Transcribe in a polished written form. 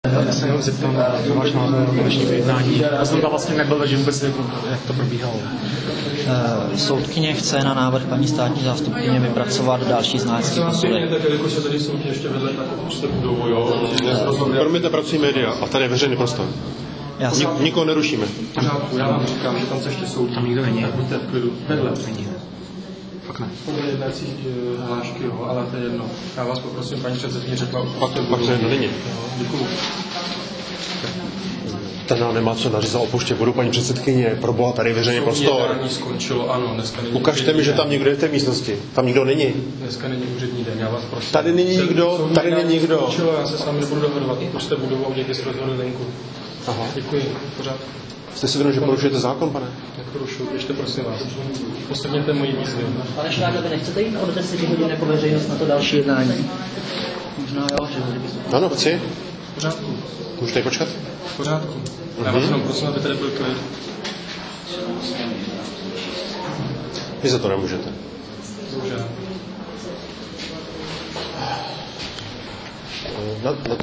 Já se jenom zeptám na váš názor na dnešní jednání. Já jsem tam vlastně nebyl, takže vůbec jak to probíhalo. Soudkyně chce na návrh paní státní zástupkyně vypracovat další znalecký posudek. Tak jelikož se tady soudí ještě vedle, tak opuste budovu, jo? Promiňte, pracují média a tady je veřejný prostor. Nikoho nerušíme. V pořádku, já vám říkám, že tam se ještě soudí. Tam nikdo není. Tak buďte v klidu. Vedle není. Fakt ne. Podle jednací hlášky, jo, ale to je jedno. Já vás poprosím, paní předsedkyně řekla, opuste Pak budovu. to není. Děkuju. Ten nám nemá co nařízat opuště budu, paní předsedkyně, pro boha, tady je veřejný prostor. Jednání skončilo, ano, dneska není. Ukažte mi, že tam někdo je v té místnosti. Tam nikdo není. Dneska není úřední den, já vás prosím. Tady není nikdo, tady není nikdo. Skončilo, já se s vámi nebudu dohodovat, opuste budovu a udělejte si rozhodnout venku. Aha. Děkuji, pořád. Jste si vědom, že porušujete zákon, pane? Neporušuju, ještě prosím vás. Posledněte moji výzvy. Pane Šráďo, vy nechcete jít od 10 hodin jako veřejnost na to další jednání? Možná jo, že byste... Ano, chci. V pořádku. Můžete počkat? V pořádku. Já vás jenom prosím, aby tady byl klid. Vy za to nemůžete. Bohužel.